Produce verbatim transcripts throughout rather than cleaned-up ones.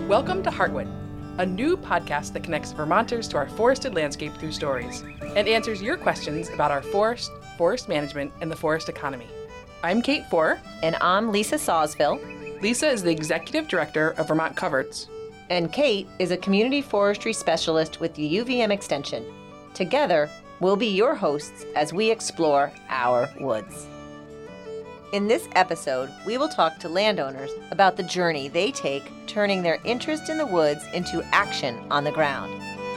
Welcome to Heartwood, a new podcast that connects Vermonters to our forested landscape through stories and answers your questions about our forest, forest management, and the forest economy. I'm Kate Foer. And I'm Lisa Sawsville. Lisa is the Executive Director of Vermont Coverts. And Kate is a Community Forestry Specialist with the U V M Extension. Together, we'll be your hosts as we explore our woods. In this episode, we will talk to landowners about the journey they take turning their interest in the woods into action on the ground.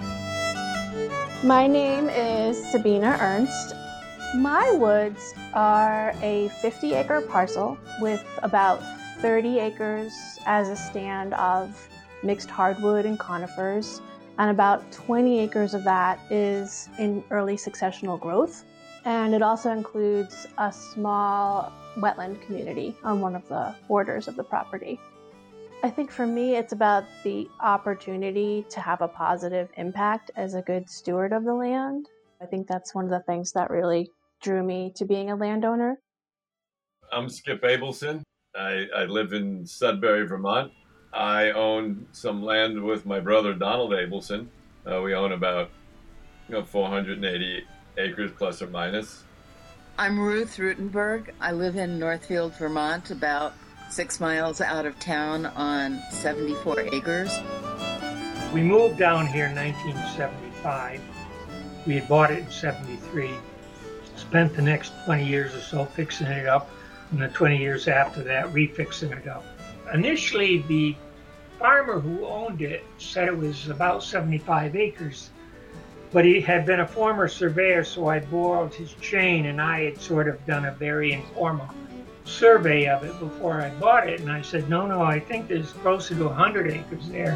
My name is Sabina Ernst. My woods are a fifty acre parcel with about thirty acres as a stand of mixed hardwood and conifers, and about twenty acres of that is in early successional growth. And it also includes a small wetland community on one of the borders of the property. I think for me, it's about the opportunity to have a positive impact as a good steward of the land. I think that's one of the things that really drew me to being a landowner. I'm Skip Abelson. I, I live in Sudbury, Vermont. I own some land with my brother, Donald Abelson. Uh, we own about you know, four hundred eighty acres plus or minus. I'm Ruth Rutenberg. I live in Northfield, Vermont, about six miles out of town on seventy-four acres. We moved down here in nineteen seventy-five. We had bought it in seventy-three. Spent the next twenty years or so fixing it up, and the twenty years after that refixing it up. Initially, the farmer who owned it said it was about seventy-five acres, but he had been a former surveyor, so I borrowed his chain, and I had sort of done a very informal survey of it before I bought it, and I said, no, no, I think there's closer to one hundred acres there.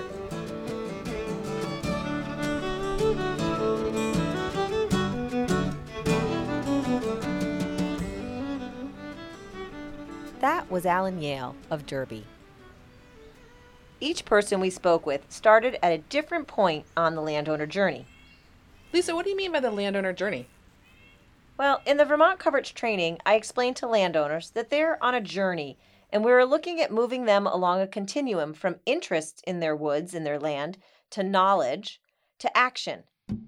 That was Alan Yale of Derby. Each person we spoke with started at a different point on the landowner journey. Lisa, what do you mean by the landowner journey? Well, in the Vermont Coverts training, I explained to landowners that they're on a journey, and we were looking at moving them along a continuum from interest in their woods and their land to knowledge to action.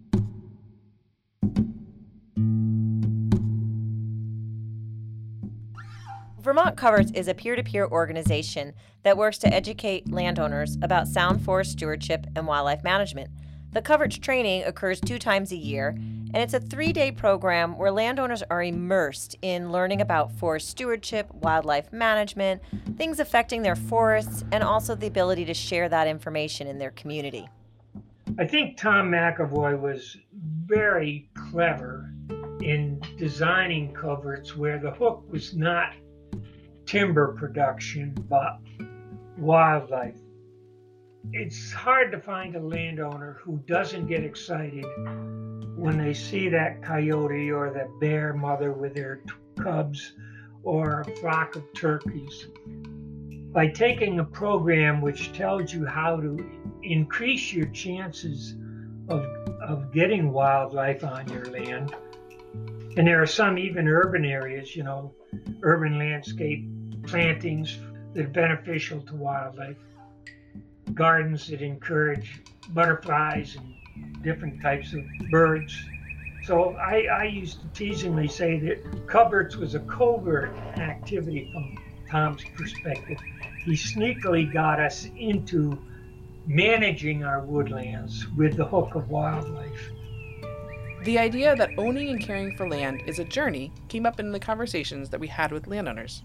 Vermont Coverts is a peer-to-peer organization that works to educate landowners about sound forest stewardship and wildlife management. The Coverts training occurs two times a year, and it's a three-day program where landowners are immersed in learning about forest stewardship, wildlife management, things affecting their forests, and also the ability to share that information in their community. I think Tom McAvoy was very clever in designing coverts where the hook was not timber production, but wildlife. It's hard to find a landowner who doesn't get excited when they see that coyote or the bear mother with their t- cubs or a flock of turkeys. By taking a program which tells you how to increase your chances of, of getting wildlife on your land, and there are some even urban areas, you know, urban landscape plantings that are beneficial to wildlife, gardens that encourage butterflies and different types of birds. So I, I used to teasingly say that coverts was a covert activity from Tom's perspective. He sneakily got us into managing our woodlands with the hook of wildlife. The idea that owning and caring for land is a journey came up in the conversations that we had with landowners.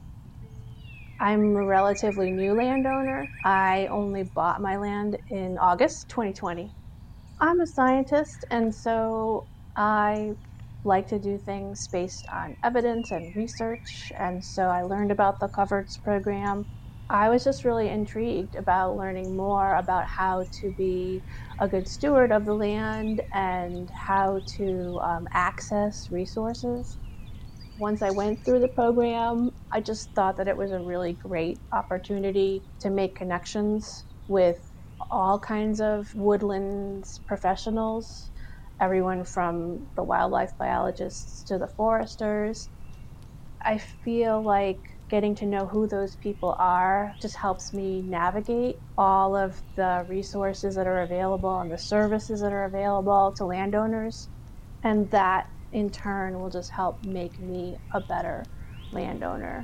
I'm a relatively new landowner. I only bought my land in August twenty twenty. I'm a scientist, and so I like to do things based on evidence and research, and so I learned about the Coverts program. I was just really intrigued about learning more about how to be a good steward of the land and how to um, access resources. Once I went through the program, I just thought that it was a really great opportunity to make connections with all kinds of woodlands professionals, everyone from the wildlife biologists to the foresters. I feel like getting to know who those people are just helps me navigate all of the resources that are available and the services that are available to landowners. And that in turn will just help make me a better landowner.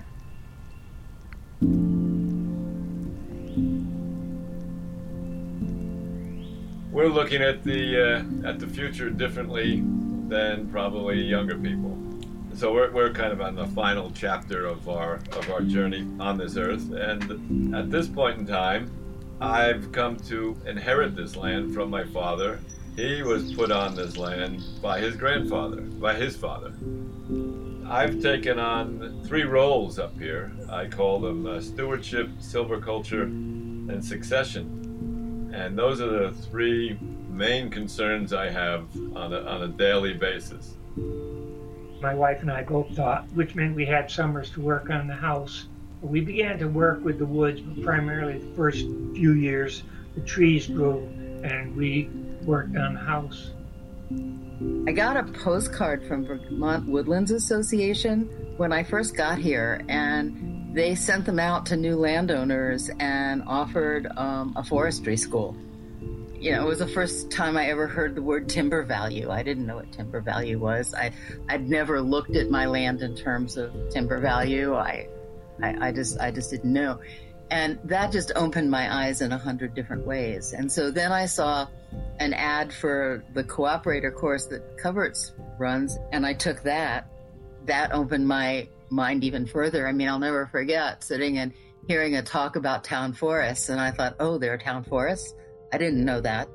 We're looking at the uh, at the future differently than probably younger people. So we're we're kind of on the final chapter of our of our journey on this earth, and at this point in time, I've come to inherit this land from my father. He was put on this land by his grandfather, by his father. I've taken on three roles up here. I call them uh, stewardship, silviculture, and succession. And those are the three main concerns I have on a, on a daily basis. My wife and I both thought, which meant we had summers to work on the house. We began to work with the woods, but primarily the first few years, the trees grew and we worked on the house. I got a postcard from Vermont Woodlands Association when I first got here, and they sent them out to new landowners and offered um, a forestry school. You know, it was the first time I ever heard the word timber value. I didn't know what timber value was. I, I'd never looked at my land in terms of timber value. I, I, I just, I just didn't know. And that just opened my eyes in a hundred different ways. And so then I saw an ad for the cooperator course that Coverts runs, and I took that. That opened my mind even further. I mean, I'll never forget sitting and hearing a talk about town forests, and I thought, oh, there are town forests? I didn't know that.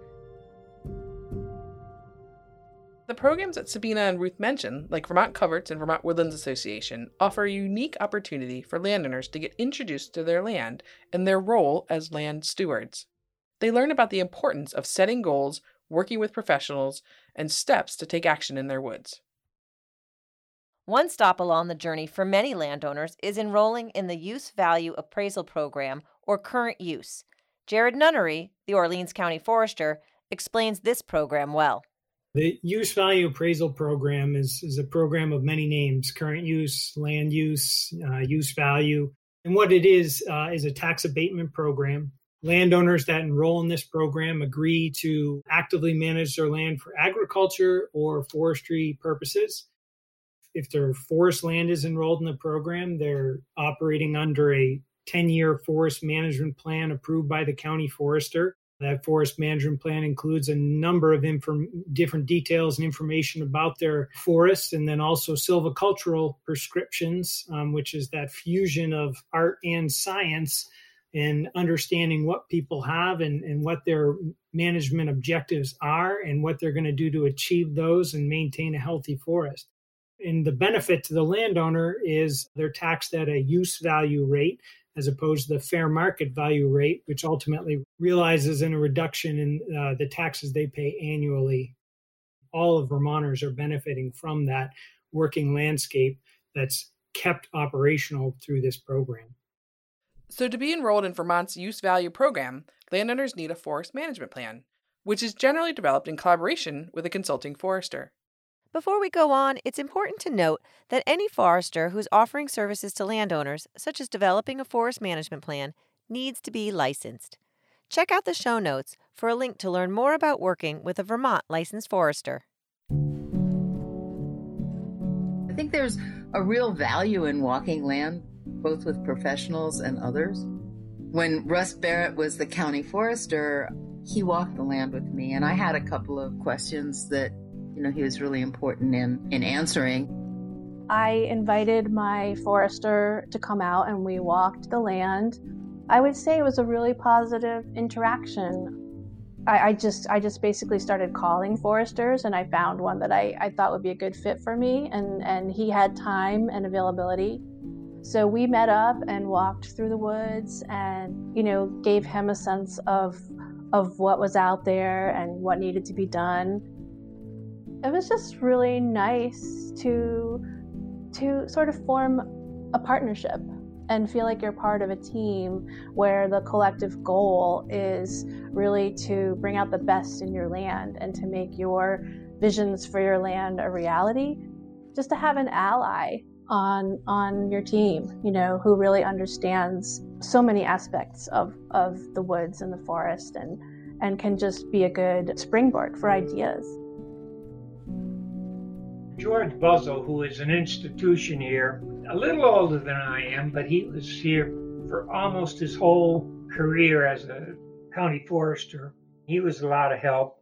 The programs that Sabina and Ruth mentioned, like Vermont Coverts and Vermont Woodlands Association, offer a unique opportunity for landowners to get introduced to their land and their role as land stewards. They learn about the importance of setting goals, working with professionals, and steps to take action in their woods. One stop along the journey for many landowners is enrolling in the Use Value Appraisal Program, or Current Use. Jared Nunnery, the Orleans County Forester, explains this program well. The Use Value Appraisal Program is, is a program of many names: current use, land use, uh, use value. And what it is, uh, is a tax abatement program. Landowners that enroll in this program agree to actively manage their land for agriculture or forestry purposes. If their forest land is enrolled in the program, they're operating under a ten-year forest management plan approved by the county forester. That forest management plan includes a number of inform- different details and information about their forests, and then also silvicultural prescriptions, um, which is that fusion of art and science and understanding what people have and, and what their management objectives are and what they're going to do to achieve those and maintain a healthy forest. And the benefit to the landowner is they're taxed at a use value rate as opposed to the fair market value rate, which ultimately realizes in a reduction in uh, the taxes they pay annually. All of Vermonters are benefiting from that working landscape that's kept operational through this program. So to be enrolled in Vermont's Use Value program, landowners need a forest management plan, which is generally developed in collaboration with a consulting forester. Before we go on, it's important to note that any forester who's offering services to landowners, such as developing a forest management plan, needs to be licensed. Check out the show notes for a link to learn more about working with a Vermont licensed forester. I think there's a real value in walking land, both with professionals and others. When Russ Barrett was the county forester, he walked the land with me, and I had a couple of questions that you know, he was really important in, in answering. I invited my forester to come out and we walked the land. I would say it was a really positive interaction. I, I just I just basically started calling foresters, and I found one that I, I thought would be a good fit for me, and, and he had time and availability. So we met up and walked through the woods and, you know, gave him a sense of of what was out there and what needed to be done. It was just really nice to to sort of form a partnership and feel like you're part of a team where the collective goal is really to bring out the best in your land and to make your visions for your land a reality. Just to have an ally on on your team, you know, who really understands so many aspects of, of the woods and the forest and, and can just be a good springboard for ideas. George Buzzell, who is an institution here, a little older than I am, but he was here for almost his whole career as a county forester. He was a lot of help.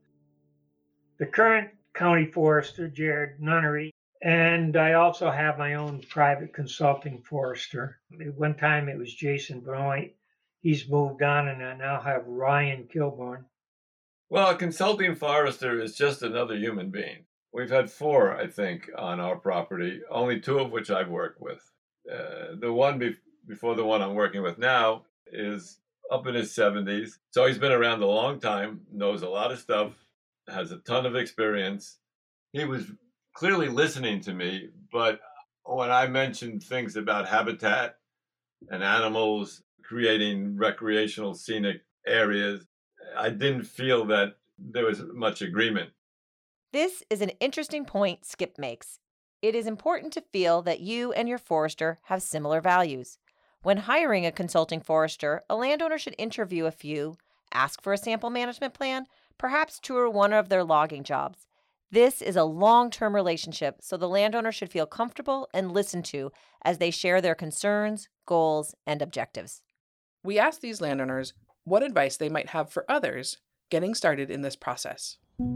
The current county forester, Jared Nunnery, and I also have my own private consulting forester. At one time it was Jason Benoit. He's moved on, and I now have Ryan Kilborn. Well, a consulting forester is just another human being. We've had four, I think, on our property, only two of which I've worked with. Uh, the one be- before the one I'm working with now is up in his seventies. So he's been around a long time, knows a lot of stuff, has a ton of experience. He was clearly listening to me, but when I mentioned things about habitat and animals, creating recreational scenic areas, I didn't feel that there was much agreement. This is an interesting point Skip makes. It is important to feel that you and your forester have similar values. When hiring a consulting forester, a landowner should interview a few, ask for a sample management plan, perhaps tour one of their logging jobs. This is a long-term relationship, so the landowner should feel comfortable and listened to as they share their concerns, goals, and objectives. We asked these landowners what advice they might have for others getting started in this process.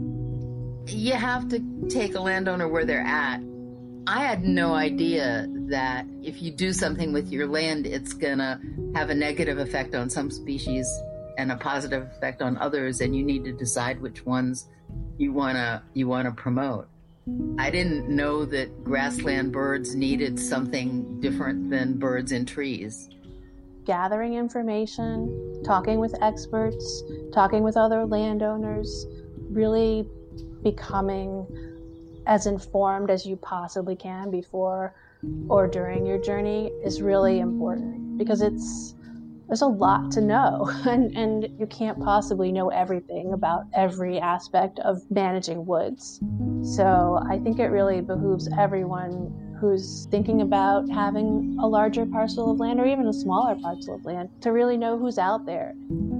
You have to take a landowner where they're at. I had no idea that if you do something with your land, it's going to have a negative effect on some species and a positive effect on others, and you need to decide which ones you want to you want to promote. I didn't know that grassland birds needed something different than birds in trees. Gathering information, talking with experts, talking with other landowners, really becoming as informed as you possibly can before or during your journey is really important, because it's there's a lot to know, and, and you can't possibly know everything about every aspect of managing woods. So I think it really behooves everyone who's thinking about having a larger parcel of land or even a smaller parcel of land to really know who's out there.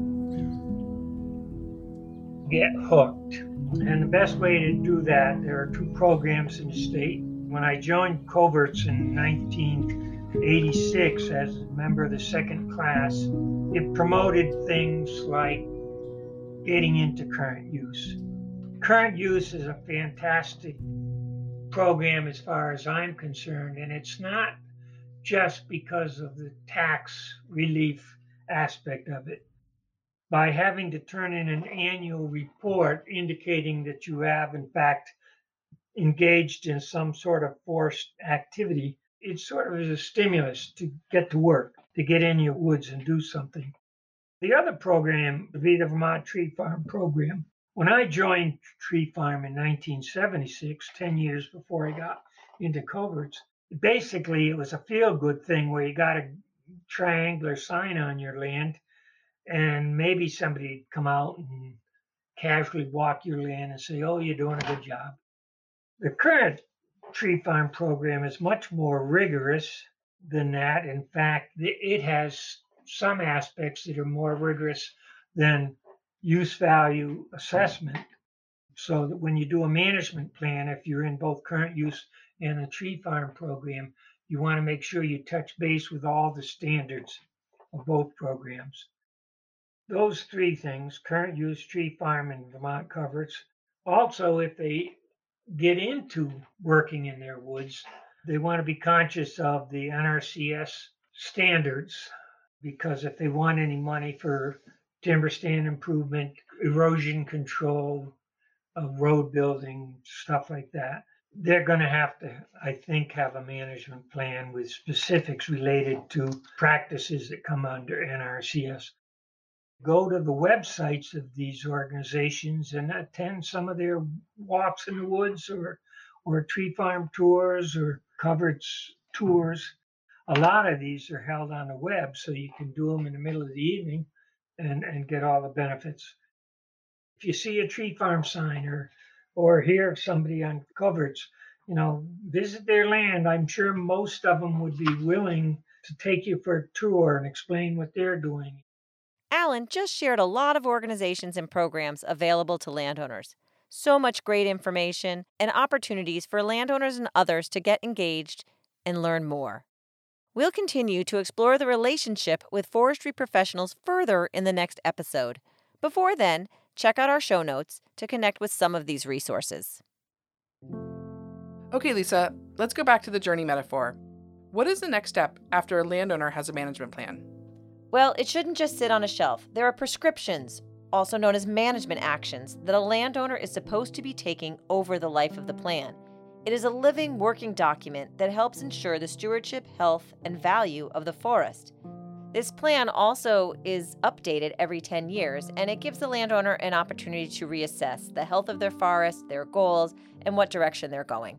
Get hooked. And the best way to do that, there are two programs in the state. When I joined Coverts in nineteen eighty-six as a member of the second class, it promoted things like getting into current use. Current use is a fantastic program as far as I'm concerned, and it's not just because of the tax relief aspect of it. By having to turn in an annual report indicating that you have, in fact, engaged in some sort of forced activity, it sort of is a stimulus to get to work, to get in your woods and do something. The other program would be the Vermont Tree Farm program. When I joined Tree Farm in nineteen seventy-six, ten years before I got into Coverts, basically it was a feel-good thing where you got a triangular sign on your land, and maybe somebody'd come out and casually walk your land and say, oh, you're doing a good job. The current Tree Farm program is much more rigorous than that. In fact, it has some aspects that are more rigorous than use value assessment. So that when you do a management plan, if you're in both current use and the Tree Farm program, you want to make sure you touch base with all the standards of both programs. Those three things, current use, Tree Farm, and Vermont Coverts. Also, if they get into working in their woods, they want to be conscious of the N R C S standards, because if they want any money for timber stand improvement, erosion control, uh, road building, stuff like that, they're going to have to, I think, have a management plan with specifics related to practices that come under N R C S. Go to the websites of these organizations and attend some of their walks in the woods or, or tree farm tours or Coverts tours. A lot of these are held on the web, so you can do them in the middle of the evening and, and get all the benefits. If you see a tree farm sign or, or hear somebody on Coverts, you know, visit their land. I'm sure most of them would be willing to take you for a tour and explain what they're doing. Alan just shared a lot of organizations and programs available to landowners. So much great information and opportunities for landowners and others to get engaged and learn more. We'll continue to explore the relationship with forestry professionals further in the next episode. Before then, check out our show notes to connect with some of these resources. Okay, Lisa, let's go back to the journey metaphor. What is the next step after a landowner has a management plan? Well, it shouldn't just sit on a shelf. There are prescriptions, also known as management actions, that a landowner is supposed to be taking over the life of the plan. It is a living, working document that helps ensure the stewardship, health, and value of the forest. This plan also is updated every ten years, and it gives the landowner an opportunity to reassess the health of their forest, their goals, and what direction they're going.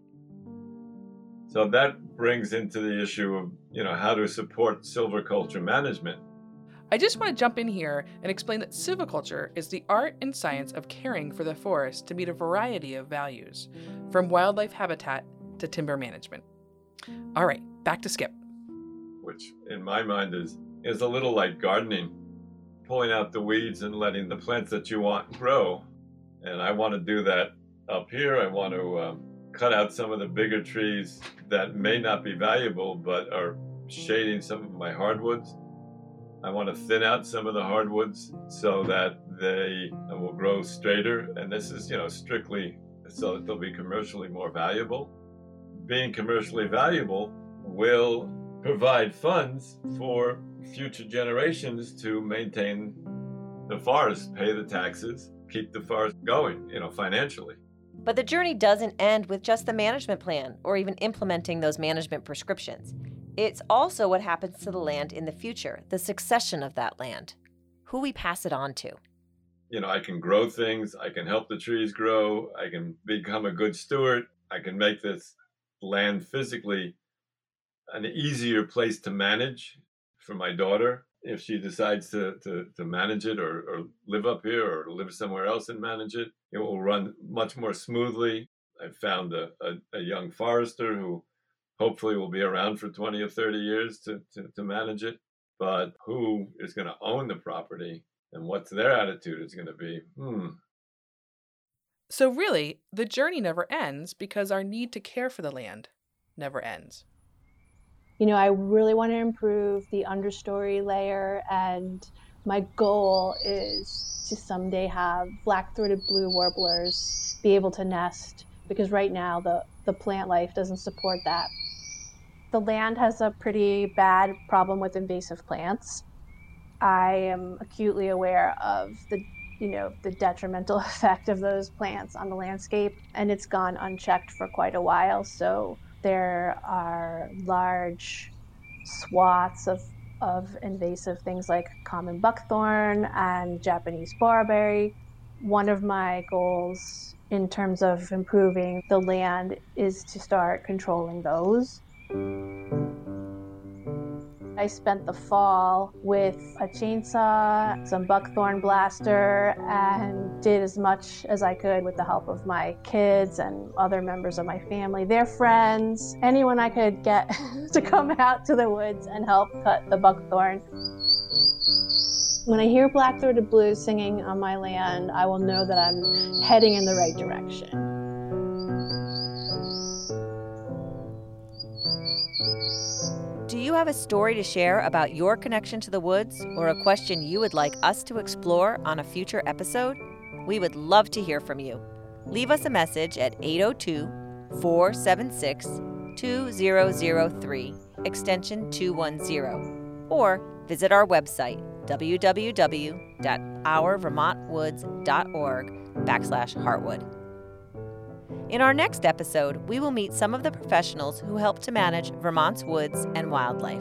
So that brings into the issue of, you know, how to support silviculture management. I just want to jump in here and explain that silviculture is the art and science of caring for the forest to meet a variety of values, from wildlife habitat to timber management. All right, back to Skip. Which, in my mind, is, is a little like gardening, pulling out the weeds and letting the plants that you want grow. And I want to do that up here. I want to um, cut out some of the bigger trees that may not be valuable, but are shading some of my hardwoods. I want to thin out some of the hardwoods so that they will grow straighter. And this is, you know, strictly so that they'll be commercially more valuable. Being commercially valuable will provide funds for future generations to maintain the forest, pay the taxes, keep the forest going, you know, financially. But the journey doesn't end with just the management plan or even implementing those management prescriptions. It's also what happens to the land in the future, the succession of that land, who we pass it on to. You know, I can grow things, I can help the trees grow, I can become a good steward, I can make this land physically an easier place to manage for my daughter if she decides to, to, to manage it or, or live up here or live somewhere else and manage it. It will run much more smoothly. I found a, a, a young forester who hopefully will be around for twenty or thirty years to, to, to manage it. But who is going to own the property and what's their attitude is going to be, hmm. So really, the journey never ends because our need to care for the land never ends. You know, I really want to improve the understory layer, and my goal is to someday have black-throated blue warblers be able to nest, because right now the, the plant life doesn't support that. The land has a pretty bad problem with invasive plants. I am acutely aware of the, you know, the detrimental effect of those plants on the landscape, and it's gone unchecked for quite a while. So there are large swaths of, of invasive things like common buckthorn and Japanese barberry. One of my goals in terms of improving the land is to start controlling those. I spent the fall with a chainsaw, some buckthorn blaster, and did as much as I could with the help of my kids and other members of my family, their friends, anyone I could get to come out to the woods and help cut the buckthorn. When I hear black-throated blues singing on my land, I will know that I'm heading in the right direction. Do you have a story to share about your connection to the woods or a question you would like us to explore on a future episode? We would love to hear from you. Leave us a message at eight oh two, four seven six, two zero zero three, extension two one zero, or visit our website, w w w dot our vermont woods dot org backslash heartwood. In our next episode, we will meet some of the professionals who help to manage Vermont's woods and wildlife.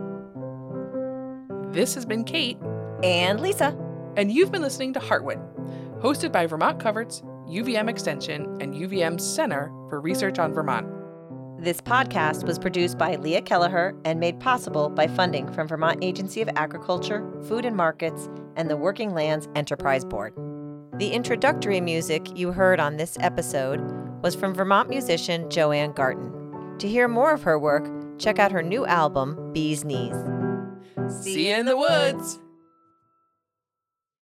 This has been Kate and Lisa, and you've been listening to Heartwood, hosted by Vermont Coverts, U V M Extension, and U V M's Center for Research on Vermont. This podcast was produced by Leah Kelleher and made possible by funding from Vermont Agency of Agriculture, Food and Markets, and the Working Lands Enterprise Board. The introductory music you heard on this episode was from Vermont musician Joanne Garton. To hear more of her work, check out her new album, Bee's Knees. See you in the woods!